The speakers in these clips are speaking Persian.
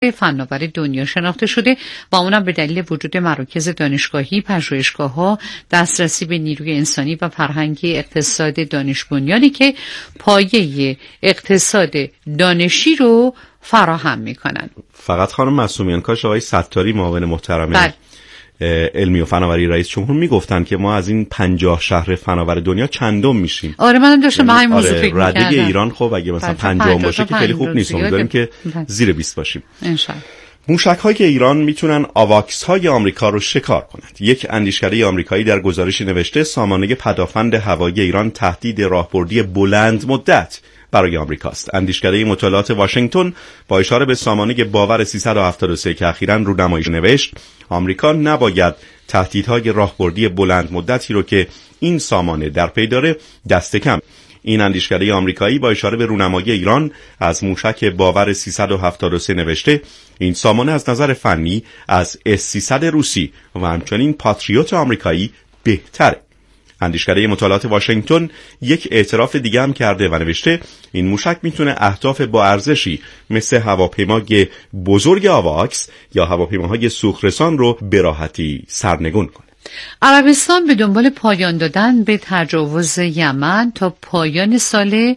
برتر فناور دنیا شناخته شده و اونم به دلیل وجود مراکز دانشگاهی، پژوهشگاه‌ها، دسترسی به نیروی انسانی و فرهنگ اقتصاد دانش بنیانی که پایه اقتصاد دانشی رو فراهم میکنن. فقط خانم معصومیان کاش آقای ستاری معاون محترم علمی و فناوری رئیس جمهور میگفتن که ما از این 50 شهر فناور دنیا چندم میشیم. آره منم داشتم به همین موضوع فکر می‌کردم. رده ایران خب اگه مثلا 50 باشه که خیلی خوب نیست، امیدواریم که زیر 20 باشیم ان شاءالله. موشک‌های ایران میتونن آواکس‌های آمریکا رو شکار کنند. یک اندیشکده آمریکایی در گزارشی نوشته سامانه پدافند هوایی ایران تهدید راهبردی بلند مدت برای آمریکاست. اندیشکده مطالعات واشنگتن با اشاره به سامانه باور 373 که اخیراً رونمایش نوشت آمریکا نباید تهدیدهای راهبردی بلند مدتی رو که این سامانه در پی داره دست کم. این اندیشکده آمریکایی با اشاره به رونمایی ایران از موشک باور 373 نوشته این سامانه از نظر فنی از S-300 روسی و همچنین پاتریوت آمریکایی بهتره. اندیشکده مطالعات واشنگتن یک اعتراف دیگه هم کرده و نوشته این موشک میتونه اهداف با ارزشی مثل هواپیمای بزرگ آواکس یا هواپیماهای سوخت‌رسان رو به راحتی سرنگون کنه. عربستان به دنبال پایان دادن به تجاوز یمن تا پایان سال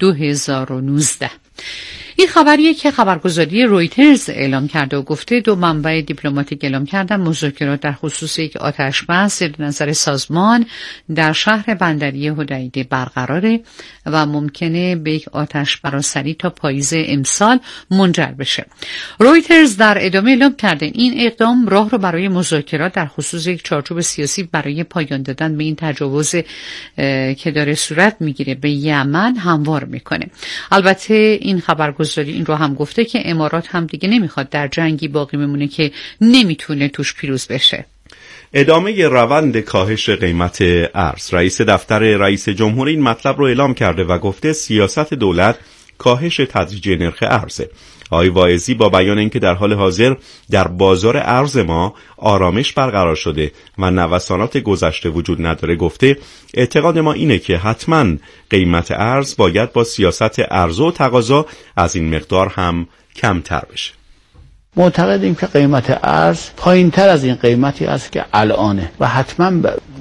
2019. این خبریه که خبرگزاری رویترز اعلام کرده و گفته دو منبع دیپلماتیک اعلام کردن مذاکرات در خصوص یک آتشبس زیر نظر سازمان در شهر بندری حدیده برقراره و ممکنه به یک آتش براسری تا پاییز امسال منجر بشه. رویترز در ادامه اعلام کرده این اقدام راه رو برای مذاکرات در خصوص یک چارچوب سیاسی برای پایان دادن به این تجاوز که داره صورت میگیره به یمن هموار میکنه. البته این خبرگزاری این رو هم گفته که امارات هم دیگه نمیخواد در جنگی باقی بمونه که نمیتونه توش پیروز بشه. ادامه روند کاهش قیمت ارز. رئیس دفتر رئیس جمهور این مطلب رو اعلام کرده و گفته سیاست دولت کاهش تدریجی نرخ ارزه. آقای واعظی با بیان اینکه در حال حاضر در بازار ارز ما آرامش برقرار شده و نوسانات گذشته وجود نداره گفته اعتقاد ما اینه که حتما قیمت ارز باید با سیاست عرضه و تقاضا از این مقدار هم کمتر بشه. معتقدیم که قیمت ارز پایین تر از این قیمتی است که الانه و حتما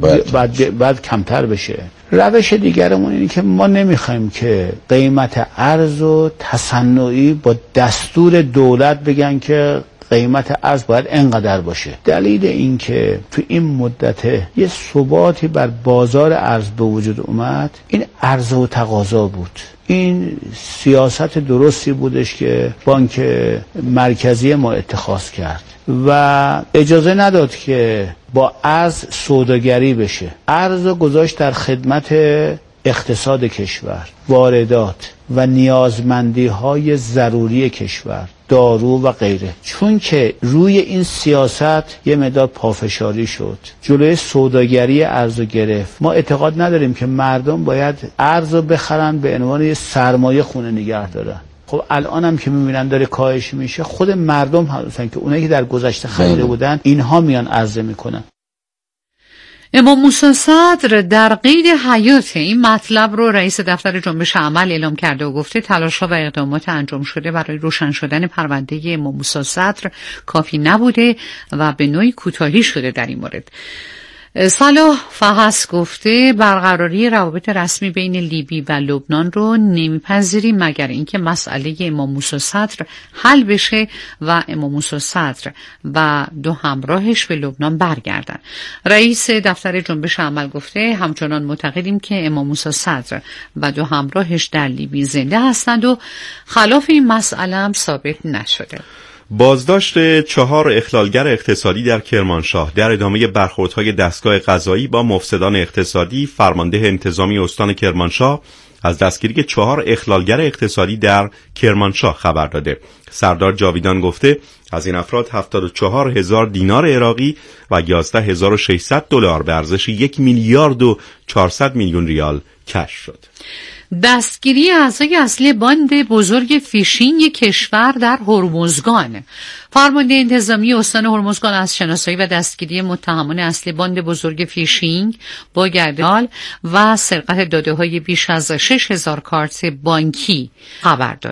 باید کمتر بشه. روش دیگرمون اینه که ما نمیخوایم که قیمت ارز و تصنعی با دستور دولت بگن که قیمت ارز باید انقدر باشه. دلیل این که تو این مدت یه ثباتی بر بازار ارز به وجود اومد این عرضه و تقاضا بود. این سیاست درستی بودش که بانک مرکزی ما اتخاذ کرد و اجازه نداد که با ارز سوداگری بشه. ارز رو گذاشت در خدمت اقتصاد کشور، واردات و نیازمندی های ضروری کشور، دارو و غیره. چون که روی این سیاست یه مقدار پافشاری شد، جلوی سوداگری ارز رو گرفت. ما اعتقاد نداریم که مردم باید ارز رو بخرن به عنوان یه سرمایه خونه نگه دارن. خب الان هم که میبینن داره کاهش میشه، خود مردم هستن که اونایی که در گذشته خریده بودن اینها میان عرضه میکنن. امام موسی صدر در قید حیات این مطلب رو رئیس دفتر جنبش عمل اعلام کرده و گفته تلاش‌ها و اقدامات انجام شده برای روشن شدن پرونده امام موسی صدر کافی نبوده و به نوعی کوتاهی شده در این مورد. صلاح فحص گفته برقراری روابط رسمی بین لیبی و لبنان رو نمیپذیریم مگر اینکه مسئله امام موسی صدر حل بشه و امام موسی صدر و دو همراهش به لبنان برگردن. رئیس دفتر جنبش عمل گفته همچنان معتقدیم که امام موسی صدر و دو همراهش در لیبی زنده هستند و خلاف این مسئله هم ثابت نشده. بازداشت 4 اخلالگر اقتصادی در کرمانشاه در ادامه برخوردهای دستگاه قضایی با مفسدان اقتصادی. فرمانده انتظامی استان کرمانشاه از دستگیری 4 اخلالگر اقتصادی در کرمانشاه خبر داده. سردار جاویدان گفته از این افراد 74,000 دینار عراقی و 11,600 دلار به ارزش 1,400,000,000 ریال کشف شد. دستگیری اعضای اصلی باند بزرگ فیشینگ کشور در هرمزگان. فرمانده انتظامی استان هرمزگان از شناسایی و دستگیری متهمان اصلی باند بزرگ فیشینگ با گردال و سرقت داده‌های بیش از 6,000 کارت بانکی خبر داد.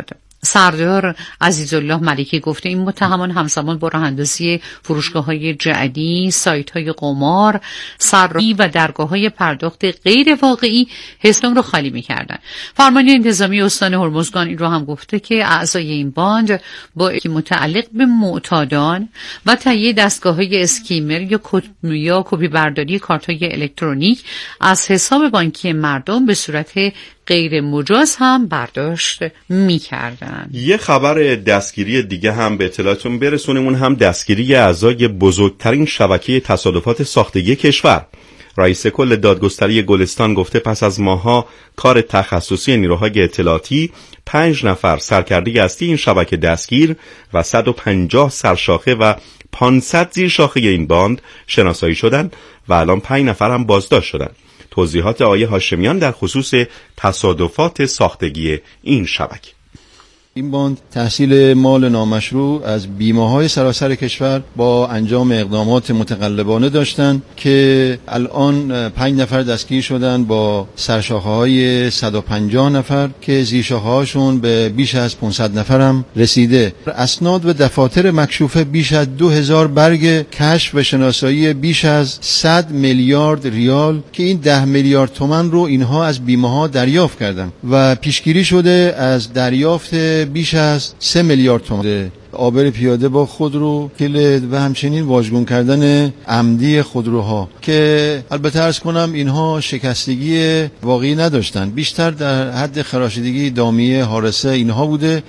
سردار عزیزالله ملکی گفته این متهمان همزمان با راه‌اندازی فروشگاه‌های جعلی، سایت‌های قمار، صرافی و درگاه‌های پرداخت غیر واقعی حصن را خالی می‌کردند. فرمانده انتظامی استان هرمزگان این رو هم گفته که اعضای این باند با متعلق به معتادان و تهیه دستگاه‌های اسکیمر یا کپی برداری کارت‌های الکترونیک از حساب بانکی مردم به صورت غیر مجاز هم برداشت می‌کردند. یه خبر دستگیری دیگه هم به اطلاعتون برسونیم، اون هم دستگیری اعضای بزرگترین شبکه تصادفات ساختگی کشور. رئیس کل دادگستری گلستان گفته پس از ماه‌ها کار تخصصی نیروهای اطلاعاتی 5 نفر سرکرده اصلی این شبکه دستگیر و 150 سرشاخه و 500 زیر شاخه این باند شناسایی شدند و الان 5 نفر هم بازداشت شدند. توضیحات آقای هاشمیان در خصوص تصادفات ساختگی این شبکه. این باند تحصیل مال نامشروع از بیمه‌های سراسر کشور با انجام اقدامات متقلبانه داشتند که الان 5 نفر دستگیر شدن با سرشاخه‌های 150 نفر که زیرشاخه‌هاشون به بیش از 500 نفر هم رسیده. اسناد و دفاتر مکشوفه بیش از 2000 برگ کشف و شناسایی بیش از 100 میلیارد ریال که این 10 میلیارد تومان رو اینها از بیمه‌ها دریافت کردن و پیشگیری شده از دریافت بیش از 3 میلیارد تومان آبر پیاده با خودرو، کلید و همچنین واژگون کردن عمدی خودروها که البته عرض کنم اینها شکستگی واقعی نداشتن، بیشتر در حد خراشیدگی دامیه حارسه اینها بوده.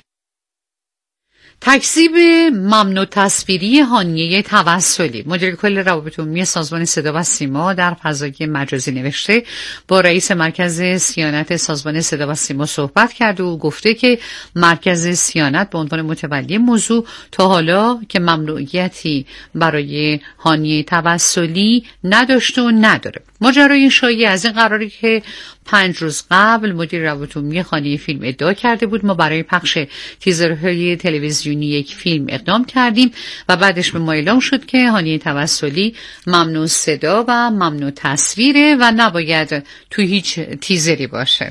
تکذیب ممنوع تصویری هانیه توسلی. مدیر کل روابط عمومی سازمان صدا و سیما در فضای مجازی نوشته با رئیس مرکز صیانت سازمان صدا و سیما صحبت کرد و گفته که مرکز صیانت به عنوان متولی موضوع تا حالا که ممنوعیتی برای هانیه توسلی نداشته و نداره. ماجرای شایعه از این قراری که 5 روز قبل مدیر روابط عمومی خانه فیلم ادعا کرده بود ما برای پخش تیزرهای تلویزیونی یک فیلم اقدام کردیم و بعدش به ما اعلام شد که هانیه توسلی ممنوع صدا و ممنوع تصویره و نباید تو هیچ تیزری باشه.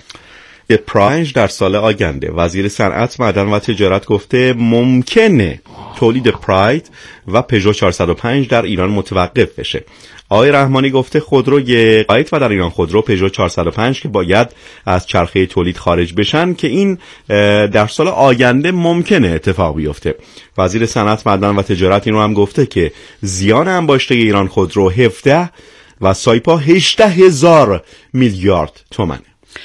پراید در سال آینده وزیر صنعت، معدن و تجارت گفته ممکنه تولید پراید و پژو 405 در ایران متوقف بشه. آقای رحمانی گفته خودروی پراید و در ایران خودرو پژو 405 که باید از چرخه تولید خارج بشن که این در سال آینده ممکنه اتفاق بیفته. وزیر صنعت، معدن و تجارت این رو هم گفته که زیان انباشته ایران خودرو 17 و سایپا 18,000 میلیارد تومانه.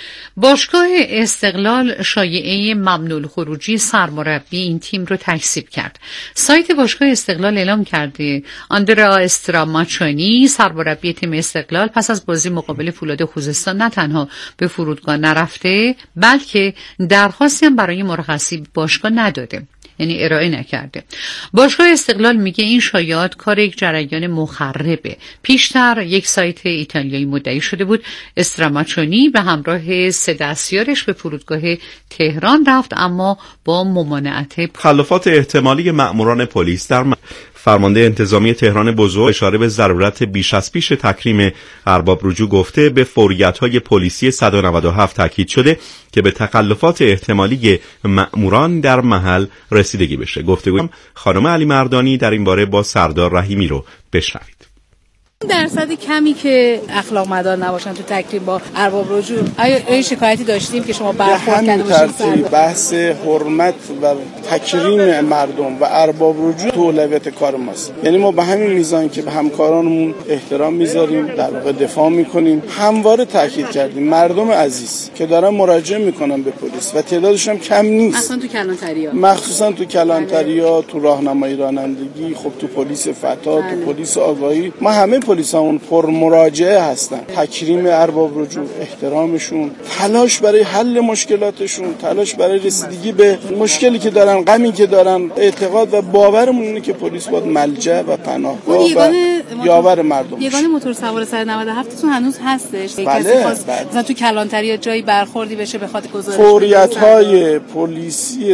باشگاه استقلال شایعه ممنوع خروجی سرمربی این تیم رو تکذیب کرد. سایت باشگاه استقلال اعلام کرده آندرا استراماچونی سرمربی تیم استقلال پس از بازی مقابل فولاد خوزستان نه تنها به فرودگاه نرفته بلکه درخواستی هم برای مرخصی باشگاه نداده، یعنی ارائه نکرده. باشگاه استقلال میگه این شایعات کار یک جریان مخربه. پیشتر یک سایت ایتالیایی مدعی شده بود استراماچونی به همراه 3 دستیارش به فرودگاه تهران رفت اما با ممانعت. تخلفات احتمالی مأموران پلیس در فرمانده انتظامی تهران بزرگ اشاره به ضرورت بیش از پیش تکریم ارباب رجوع گفته به فوریت‌های پلیسی 197 تاکید شده که به تخلفات احتمالی مأموران در محل رسیدگی بشه. گفتگوی خانم علی مردانی در این باره با سردار رحیمی رو بشنوید. درصد کمی که اخلاق مدار نباشن تو تکریم با ارباب رجوع، آیا شکایتی داشتیم که شما برخورد کرده باشید؟ بحث حرمت و تکریم مردم و ارباب رجوع تو اولویت کار ماست. یعنی ما به همین میزان که به همکارانمون احترام میذاریم، در واقع دفاع میکنیم، همواره تاکید کردیم مردم عزیز که دارن مراجعه میکنن به پلیس و تعدادشون هم کم نیست، اصلا تو کلانتری‌ها، مخصوصا تو کلانتری‌ها، تو راهنمایی رانندگی، خب تو پلیس فتا، تو پلیس آگاهی، ما همه پلیسامون پر مراجعه هستن. تکریم ارباب رجوع، احترامشون، تلاش برای حل مشکلاتشون، تلاش برای رسیدگی به مشکلی که دارن، غمی که دارن، اعتقاد و باورمون اینه که پلیس باید ملجأ و پناهگاه و یاور مردم. یگانه موتور سوار سر 97 تون هنوز هستش؟ بله. مثلا تو کلانتری یا جایی برخوردی بشه به خاطر گزارش فوریت‌های پلیسی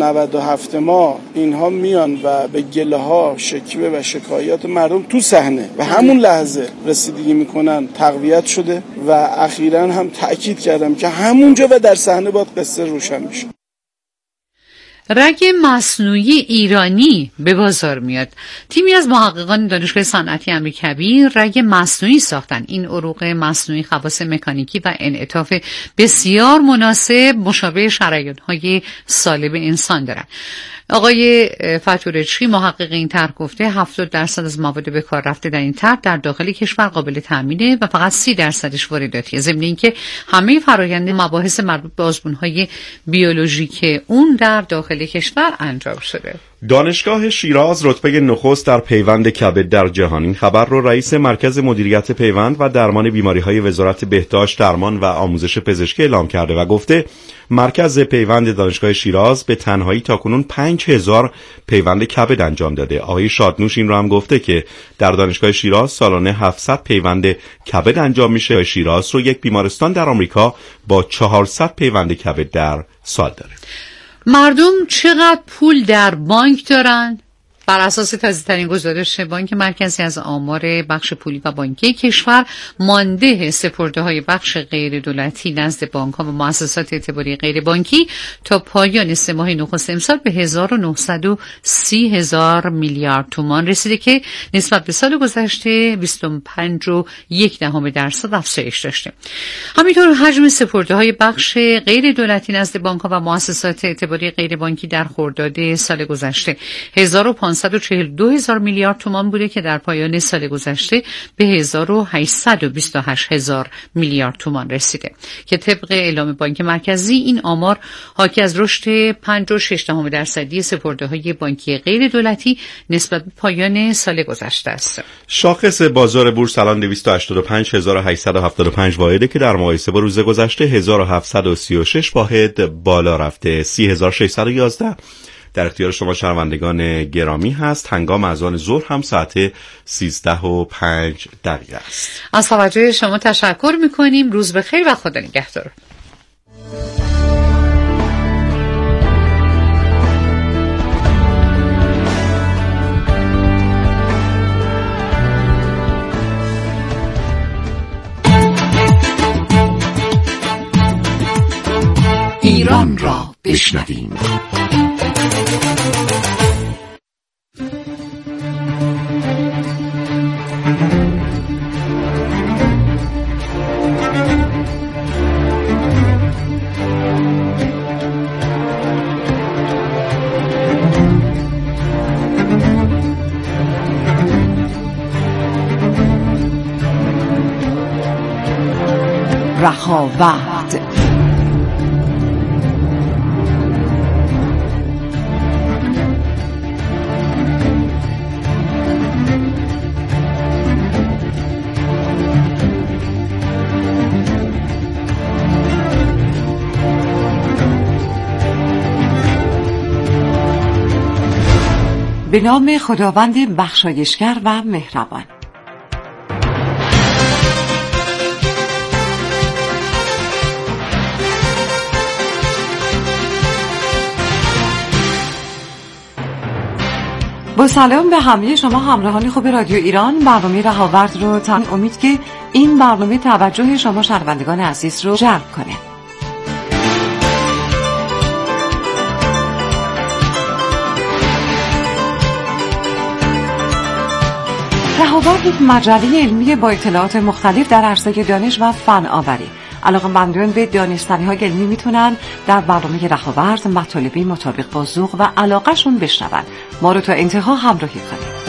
197 ما اینها میان و به گله‌ها، شکوه و شکایات مردم تو صحنه و همون لحظه رسیدگی میکنن تقویت شده و اخیراً هم تأکید کردم که همونجا و در صحنه باید قصه روشن بشه. رگ مصنوعی ایرانی به بازار میاد. تیمی از محققان دانشگاه صنعتی امیرکبیر رگ مصنوعی ساختن. این عروق مصنوعی خواص مکانیکی و انعطاف بسیار مناسب مشابه شریان‌های سالب انسان دارن. آقای فتورچی محقق این طرح گفته 70% از مواد به کار رفته در این طرح در داخل کشور قابل تامینه و فقط 30%ش وارداتیه. ضمن اینکه همه فرآیند مباحث مربوط به آزمون‌های بیولوژیک اون در داخل کشور انجام شده. دانشگاه شیراز رتبه نخست در پیوند کبد در جهان. این خبر رو رئیس مرکز مدیریت پیوند و درمان بیماری‌های وزارت بهداشت، درمان و آموزش پزشکی اعلام کرده و گفته مرکز پیوند دانشگاه شیراز به تنهایی تاکنون 5000 پیوند کبد انجام داده. آقای شادنوش این رو هم گفته که در دانشگاه شیراز سالانه 700 پیوند کبد انجام میشه. شیراز رو یک بیمارستان در آمریکا با 400 پیوند کبد در سال داره. مردم چقدر پول در بانک دارن؟ بر اساس تازه‌ترین گزارش بانک مرکزی از آمار بخش پولی و بانکی کشور، مانده سپرده‌های بخش غیر دولتی نزد بانک‌ها و مؤسسات اعتباری غیر بانکی تا پایان 3 ماه نخست امسال به 1930,000 میلیارد تومان رسیده که نسبت به سال گذشته 25.1% افزایش داشته. همینطور حجم سپرده‌های بخش غیر دولتی نزد بانک‌ها و مؤسسات اعتباری غیر بانکی در خرداد سال گذشته 1,420,000 میلیارد تومان بوده که در پایان سال گذشته به 1,828,000 میلیارد تومان رسیده که طبق اعلام بانک مرکزی این آمار حاکی از رشد 5.6% سپرده‌های بانکی غیر دولتی نسبت به پایان سال گذشته است. شاخص بازار بورس الان 285,875 واحده که در مقایسه با روز گذشته 1736 واحد بالا رفته. 30,611 در اختیار شما شنوندگان گرامی هست. هنگام اذان ظهر هم ساعت 13:05 است. از توجه شما تشکر میکنیم. روز بخیر و خدا نگهدار. ایران را بشنویم. رهاورد به نام خداوند بخشایشگر و مهربان. با سلام به همه شما همراهان خوب رادیو ایران، برنامه رهاورد رو امید که این برنامه توجه شما شنوندگان عزیز رو جلب کنه. رهاورد یک مجله علمی با اطلاعات مختلف در عرصه دانش و فناوری. علاقه‌مندان به دانستنی‌های علمی میتونن در برنامه رهاورد مطالبی مطابق با ذوق و علاقه‌شون بشنون. ما رو تا انتها همراهی کنید.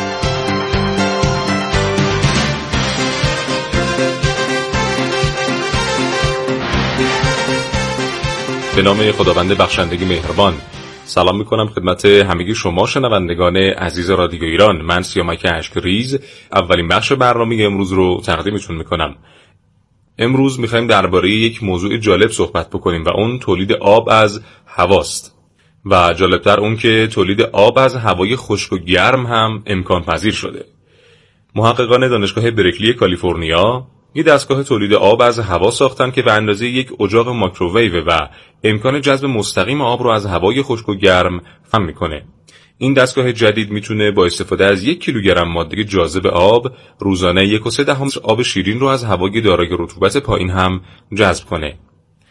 به نام خداوند بخشندگی مهربان. سلام میکنم خدمت همگی شما شنوندگان عزیز رادیو ایران. من سیامک اشک‌ریز اولین بخش برنامه امروز رو تقدیمتون میکنم. امروز میخوایم درباره یک موضوع جالب صحبت بکنیم و اون تولید آب از هواست. و جالبتر اون که تولید آب از هوای خشک و گرم هم امکان پذیر شده. محققان دانشگاه برکلی کالیفرنیا یک دستگاه تولید آب از هوا ساختن که به اندازه یک اجاق مایکروویو و امکان جذب مستقیم آب رو از هوای خشک و گرم فهم میکنه. این دستگاه جدید میتونه با استفاده از 1 کیلوگرم ماده جاذب آب روزانه 1.3 آب شیرین رو از هوای دارای رطوبت پایین هم جذب کنه.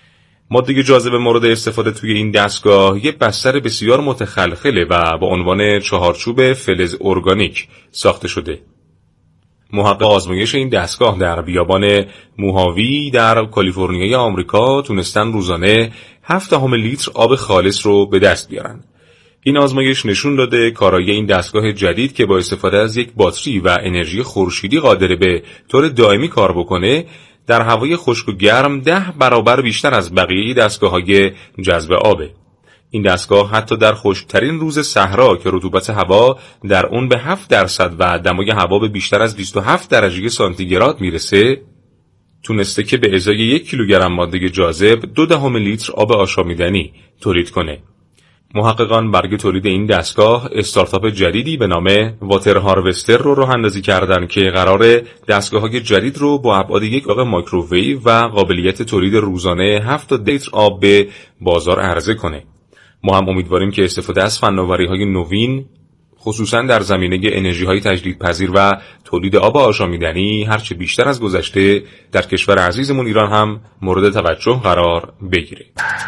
ماده جاذب مورد استفاده توی این دستگاه یه بستر بسیار متخلخله و با عنوان چهارچوب فلز ارگانیک ساخته شده. محقق آزمایش این دستگاه در بیابان موهاوی در کالیفرنیای آمریکا تونستن روزانه 7 لیتر آب خالص رو به دست بیارن. این آزمایش نشون داده کارایی این دستگاه جدید که با استفاده از یک باتری و انرژی خورشیدی قادره به طور دائمی کار بکنه، در هوای خشک و گرم 10 برابر بیشتر از بقیه دستگاه‌های جذب آبه. این دستگاه حتی در خشکترین روز صحرا که رطوبت هوا در اون به 7% و دمای هوا به بیشتر از 27 درجه سانتیگراد میرسه، تونسته که به ازای 1 کیلوگرم ماده جاذب 0.2 لیتر آب آشامیدنی تولید کنه. محققان برای تولید این دستگاه استارتاپ جدیدی به نام واتر هاروستر رو راه اندازی کردن که قراره دستگاه‌های جدید رو با ابعاد 1 دقیقه مایکروویو و قابلیت تولید روزانه 7 لیتر آب به بازار عرضه کنه. ما هم امیدواریم که استفاده از فناوری‌های نوین خصوصا در زمینه انرژی‌های تجدیدپذیر و تولید آب آشامیدنی هرچه بیشتر از گذشته در کشور عزیزمون ایران هم مورد توجه قرار بگیره.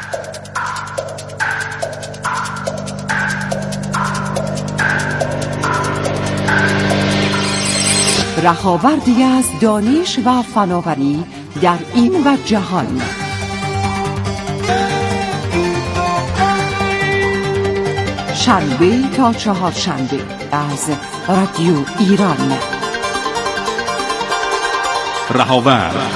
رهاوردی از دانش و فناوری در این و جهان. شنبه تا چهارشنبه از رادیو ایران. رهاورد.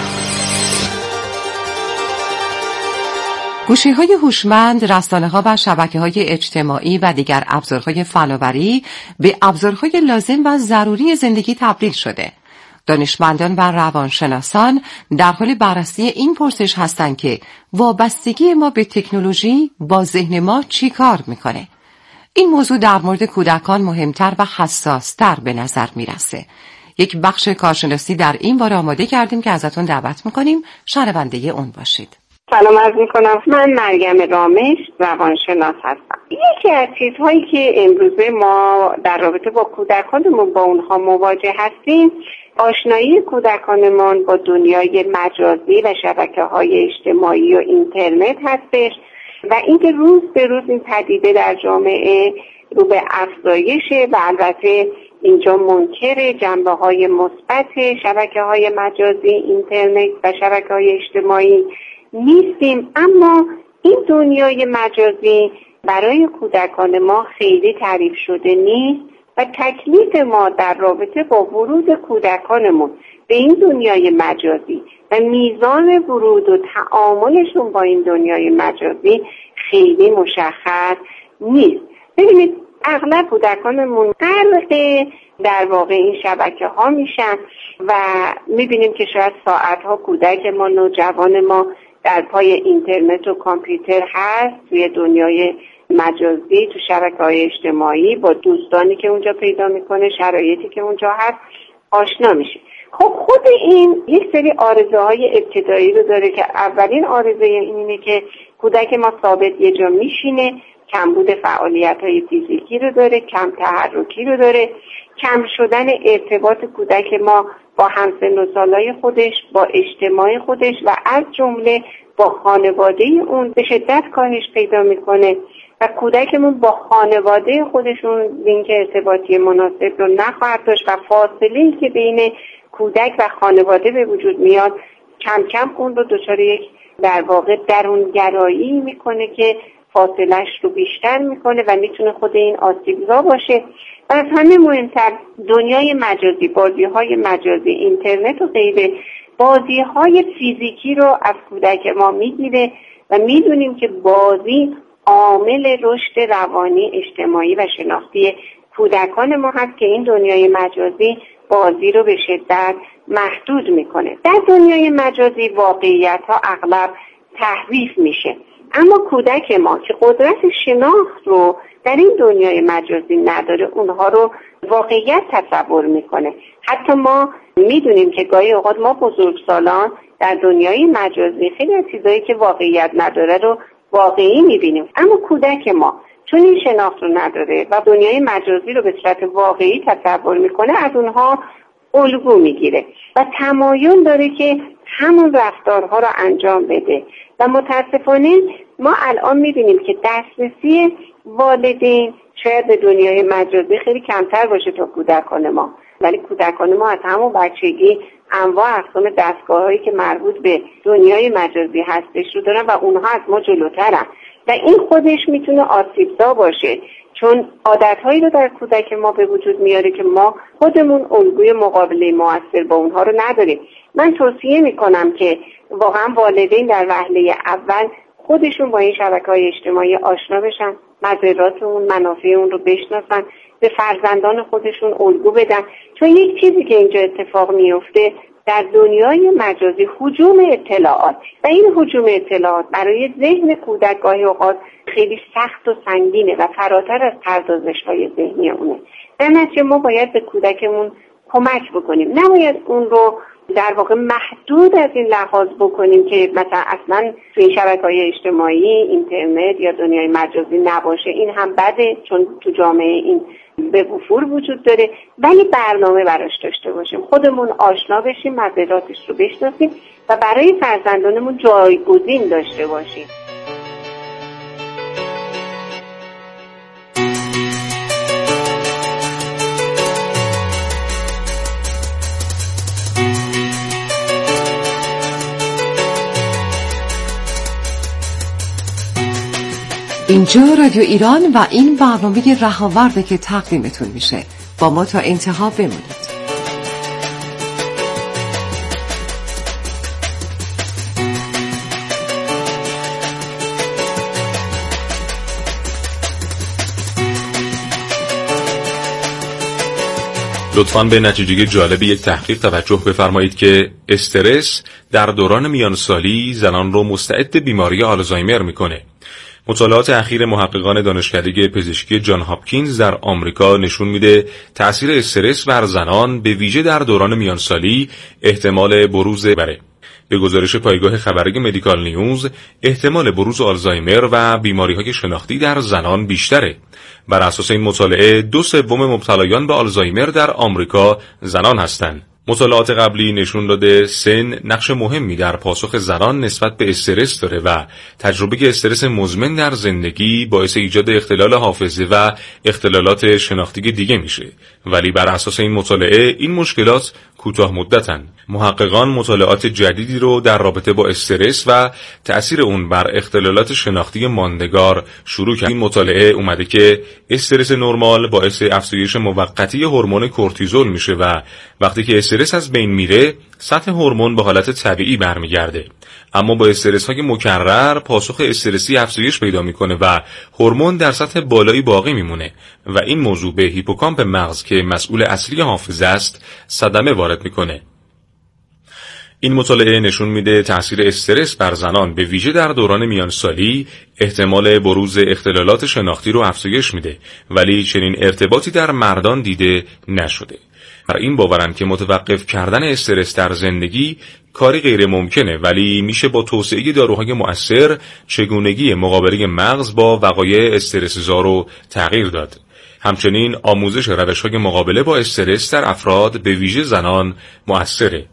گوشی‌های هوشمند، رسانه‌ها و شبکه‌های اجتماعی و دیگر ابزارهای فناوری به ابزارهای لازم و ضروری زندگی تبدیل شده. دانشمندان و روانشناسان در حال بررسی این پرسش هستند که وابستگی ما به تکنولوژی با ذهن ما چی کار میکنه؟ این موضوع در مورد کودکان مهمتر و حساستر به نظر میرسه. یک بخش کارشناسی در این باره آماده کردیم که ازتون دعوت میکنیم شنونده اون باشید. سلام عرض میکنم. من مریم رامش، روانشناس هستم. یکی از چیزهایی که امروزه ما در رابطه با کودکانمون با اونها مواجه هستیم، آشنایی کودکانمون با دنیای مجازی و شبکه‌های اجتماعی و اینترنت هستش و اینکه روز به روز این پدیده در جامعه رو به افزایشه و البته اینجا منکر جنبه‌های مثبت شبکه‌های مجازی، اینترنت و شبکه‌های اجتماعی نیستیم، اما این دنیای مجازی برای کودکان ما خیلی تعریف شده نیست و تکلیف ما در رابطه با ورود کودکانمون به این دنیای مجازی و میزان ورود و تعاملشون با این دنیای مجازی خیلی مشخص نیست. ببینید اغلب کودکانمون غرق در واقع این شبکه ها میشن و میبینیم که شاید ساعت ها کودک ما، نوجوان ما در پای اینترنت و کامپیوتر هست، توی دنیای مجازی، تو شبکه‌های اجتماعی با دوستانی که اونجا پیدا میکنه، شرایطی که اونجا هست آشنا میشه. خب خود این یک سری آرزوهای ابتدایی رو داره که اولین آرزوی اینه که کودک ما ثابت یه جا میشینه، کمبود فعالیت‌های فیزیکی رو داره، کم تحرکی رو داره، کم شدن ارتباط کودک ما با همسن و سالای خودش، با اجتماع خودش و از جمله با خانواده اون به شدت کاهش پیدا میکنه و کودکمون با خانواده خودشون لینک ارتباطی مناسب رو نخواهد داشت و فاصله‌ای که بین کودک و خانواده به وجود میاد کم کم اون رو دچار یک در واقع درونگرایی میکنه که فاصله‌اش رو بیشتر میکنه و میتونه خود این آسیبزا باشه. و از همه مهمتر دنیای مجازی، بازی‌های مجازی، اینترنت و غیره، بازی‌های فیزیکی رو از کودک ما میگیره و میدونیم که بازی عامل رشد روانی، اجتماعی و شناختی کودکان ما هست که این دنیای مجازی بازی رو به شدت محدود میکنه. در دنیای مجازی واقعیت‌ها اغلب تحریف میشه، اما کودک ما که قدرت شناخت رو در این دنیای مجازی نداره، اونها رو واقعیت تصور میکنه. حتی ما میدونیم که گاهی اوقات ما بزرگسالان در دنیای مجازی خیلی از چیزایی که واقعیت نداره رو واقعی میبینیم، اما کودک ما چون این شناخت رو نداره و دنیای مجازی رو به صورت واقعی تصور میکنه، از اونها الگو میگیره و تمایل داره که همون رفتارها را انجام بده و متاسفانه ما الان میبینیم که دسترسی والدین شاید به دنیای مجازی خیلی کمتر باشه تا کودکان ما، ولی کودکان ما از همون بچگی انواع اقسام دستگاه‌هایی که مربوط به دنیای مجازی هستش رو دارن و اونها از ما جلوترن و این خودش میتونه آسیبزا باشه، چون عادت‌هایی رو در کودک ما به وجود میاره که ما خودمون الگوی مقابله موثر با اونها رو نداریم. من توصیه میکنم که واقعا والدین در وهله اول خودشون با این شبکه‌های اجتماعی آشنا بشن، مضرات اون، منافع اون رو بشناسن، به فرزندان خودشون الگو بدن، چون یک چیزی که اینجا اتفاق میفته در دنیای مجازی هجوم اطلاعات و این هجوم اطلاعات برای ذهن کودک گاهی اوقات خیلی سخت و سنگینه و فراتر از پردازش‌های ذهنی اونه. در نتیجه ما باید به کودکمون کمک بکنیم، نباید اون رو در واقع محدود از این لحاظ بکنیم که مثلا اصلا توی شبکه‌های اجتماعی، اینترنت یا دنیای مجازی نباشه. این هم بده چون تو جامعه این به وفور وجود داره، ولی برنامه براش داشته باشیم، خودمون آشنا بشیم، مزایاش رو بشناسیم و برای فرزندانمون جایگزین داشته باشیم. اینجا رادیو ایران و این برنامه رهاورده که تقدیمتون میشه. با ما تا انتها بمونید. لطفاً به نتیجه جالب یک تحقیق توجه بفرمایید که استرس در دوران میانسالی زنان رو مستعد بیماری آلزایمر میکنه. مطالعات اخیر محققان دانشکده پزشکی جان هاپکینز در آمریکا نشون میده تأثیر استرس بر زنان به ویژه در دوران میانسالی احتمال بروز بره. به گزارش پایگاه خبری مدیکال نیوز، احتمال بروز آلزایمر و بیماری‌های شناختی در زنان بیشتره. بر اساس این مطالعه 2/3 مبتلایان به آلزایمر در آمریکا زنان هستند. مطالعات قبلی نشون داده سن نقش مهمی در پاسخ زنان نسبت به استرس داره و تجربه استرس مزمن در زندگی باعث ایجاد اختلال حافظه و اختلالات شناختی دیگه میشه. ولی بر اساس این مطالعه این مشکلات کوتاه مدتن. محققان مطالعات جدیدی رو در رابطه با استرس و تأثیر اون بر اختلالات شناختی ماندگار شروع کردن. این مطالعه اومده که استرس نرمال باعث افزایش موقتی هورمون کورتیزول میشه و وقتی که استرس از بین میره سطح هورمون به حالت طبیعی برمیگرده. اما با استرس های مکرر پاسخ استرسی افزایش پیدا میکنه و هورمون در سطح بالایی باقی میمونه و این موضوع به هیپوکامپ مغز که مسئول اصلی حافظه است صدمه وارد میکنه. این مطالعه نشون میده تأثیر استرس بر زنان به ویژه در دوران میانسالی احتمال بروز اختلالات شناختی رو افزایش میده، ولی چنین ارتباطی در مردان دیده نشده. بر این باورن که متوقف کردن استرس در زندگی کاری غیر ممکنه، ولی میشه با توسعه داروهای مؤثر چگونگی مقابله مغز با وقایع استرس‌زا رو تغییر داد. همچنین آموزش روش‌های مقابله با استرس در افراد به ویژه زنان مؤثره.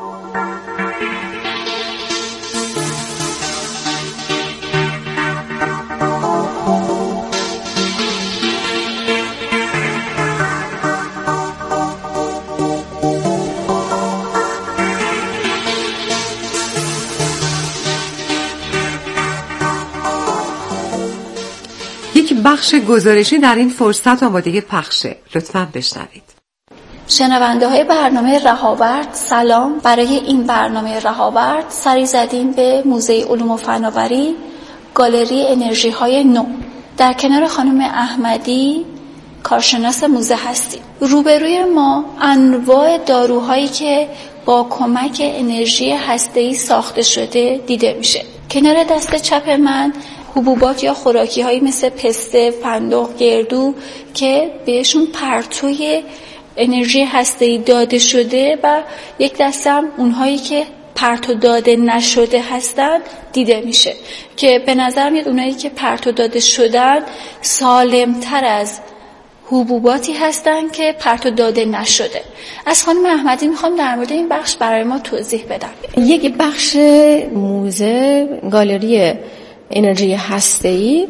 بخش گزارشی در این فرصت آماده پخشه. لطفاً بشنوید. شنونده های برنامه رهاورد سلام. برای این برنامه رهاورد سری زدیم به موزه علوم و فناوری، گالری انرژی های نو. در کنار خانم احمدی کارشناس موزه هستیم. روبروی ما انواع داروهایی که با کمک انرژی هسته‌ای ساخته شده دیده میشه. کنار دست چپ من حبوبات یا خوراکی هایی مثل پسته، فندق، گردو که بهشون پرتوی انرژی هسته‌ای داده شده و یک دسته هم اونهایی که پرتو داده نشده هستن دیده میشه که به نظر میاد اونایی که پرتو داده شدن سالمتر از حبوباتی هستن که پرت و داده نشده. از خانم احمدی میخوام در مورد این بخش برای ما توضیح بدم. یک بخش موزه گالری انرژی هسته‌ای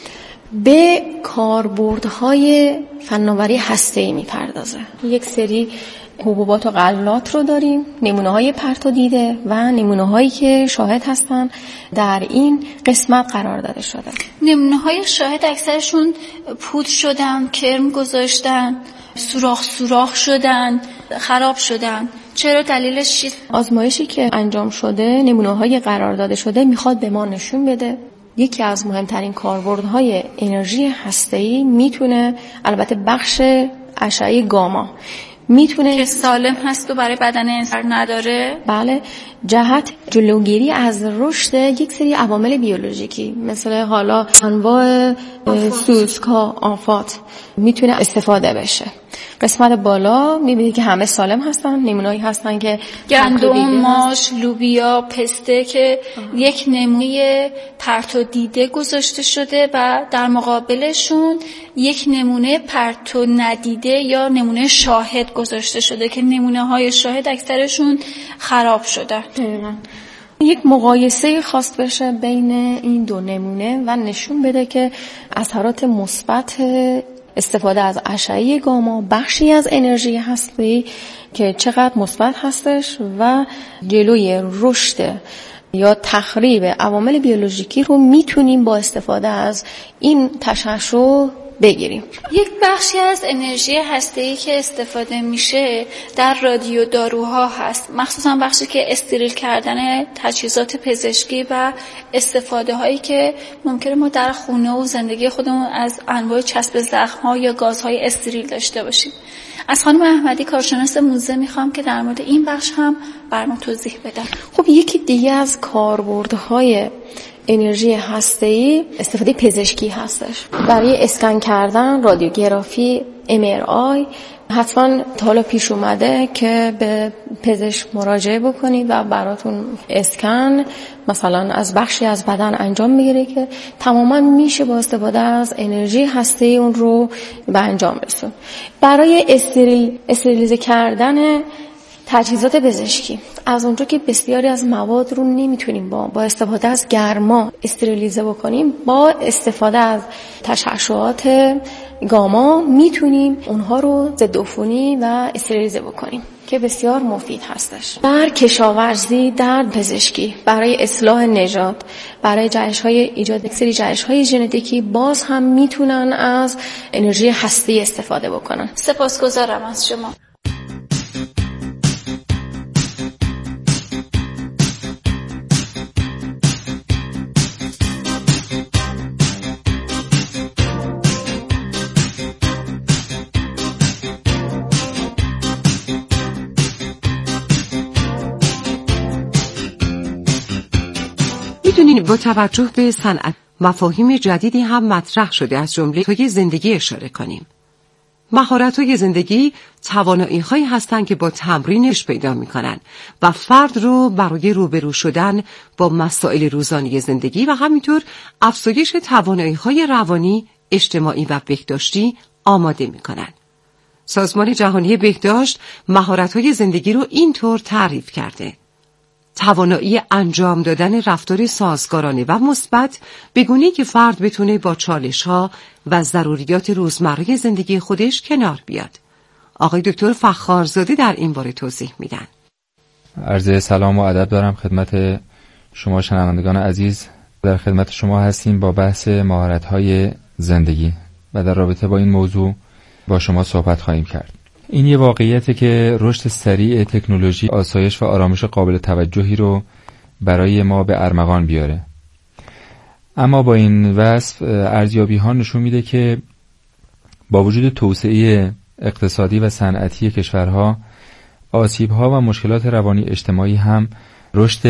به کاربردهای فناوری هسته‌ای میپردازه. یک سری حبوبات و غلات رو داریم، نمونه‌های پرت و دیده و نمونه‌هایی که شاهد هستن در این قسمت قرار داده شده. نمونه‌های شاهد اکثرشون پودر شدن، کرم گذاشتن، سوراخ شدن، خراب شدن. چرا؟ دلیلش چیست؟ آزمایشی که انجام شده، نمونه‌های قرار داده شده میخواد به ما نشون بده یکی از مهمترین کاربردهای انرژی هسته‌ای میتونه، البته بخش اشعه گاما میتونه که سالم هست و برای بدن انسان نداره. بله، جهت جلوگیری از رشد یک سری عوامل بیولوژیکی مثل حالا انواع سوسک‌ها، آفات میتونه استفاده بشه. قسمت بالا میبینید که همه سالم هستن، نمونه‌ای هستن که گندم، ماش، لوبیا، پسته که یک نمونه پرت و دیده گذاشته شده و در مقابلشون یک نمونه پرت و ندیده یا نمونه شاهد گذاشته شده که نمونه‌های شاهد اکثرشون خراب شده. یک مقایسه خاص بشه بین این دو نمونه و نشون بده که اثرات مثبت استفاده از اشعه گاما بخشی از انرژی هستی که چقدر مثبت هستش و جلوی رشد یا تخریب عوامل بیولوژیکی رو میتونیم با استفاده از این تشعشع بگیریم. یک بخشی از انرژی هسته‌ای که استفاده میشه در رادیو داروها هست، مخصوصا بخشی که استریل کردن تجهیزات پزشکی و استفاده هایی که ممکنه ما در خونه و زندگی خودمون از انواع چسب زخم ها یا گازهای استریل داشته باشیم. از خانم احمدی کارشناس موزه میخوام که در مورد این بخش هم برام توضیح بدن. خب یکی دیگه از کاربردهای انرژی هسته‌ای استفاده پزشکی هستش. برای اسکن کردن، رادیوگرافی، MRI حتما تا حالا پیش اومده که به پزشک مراجعه بکنید و براتون اسکن مثلا از بخشی از بدن انجام میگیره که تماما میشه با استفاده از انرژی هسته‌ای اون رو به انجام رسون. برای استریلیزه کردن تجهیزات پزشکی، از اونجا که بسیاری از مواد رو نمیتونیم با استفاده از گرما استریلیزه بکنیم، با استفاده از تشعشعات گاما میتونیم اونها رو ضد عفونی و استریلیزه بکنیم که بسیار مفید هستش. در کشاورزی، در پزشکی، برای اصلاح نژاد، برای جهش‌های ایجاد یک سری جهش‌های ژنتیکی باز هم میتونن از انرژی هسته‌ای استفاده بکنن. سپاسگزارم از شما. میدونین با توجه به صنعت مفاهیم جدیدی هم مطرح شده، از جمله توی زندگی اشاره کنیم. مهارت‌های زندگی توانایی‌هایی هستند که با تمرینش پیدا می‌کنن و فرد رو برای روبرو شدن با مسائل روزانه زندگی و همینطور افزایش توانایی‌های روانی، اجتماعی و بهداشتی آماده می‌کنن. سازمان جهانی بهداشت مهارت‌های زندگی رو اینطور تعریف کرده: توانایی انجام دادن رفتار سازگارانه و مثبت به گونه‌ای که فرد بتونه با چالش‌ها و ضروریات روزمره زندگی خودش کنار بیاد. آقای دکتر فخارزاده در این باره توضیح میدن. عرض سلام و ادب دارم خدمت شما شنوندگان عزیز. در خدمت شما هستیم با بحث مهارت‌های زندگی و در رابطه با این موضوع با شما صحبت خواهیم کرد. این یه واقعیته که رشد سریع تکنولوژی آسایش و آرامش قابل توجهی رو برای ما به ارمغان بیاره. اما با این وصف ارزیابی ها نشون میده که با وجود توسعه اقتصادی و صنعتی کشورها، آسیب ها و مشکلات روانی اجتماعی هم رشد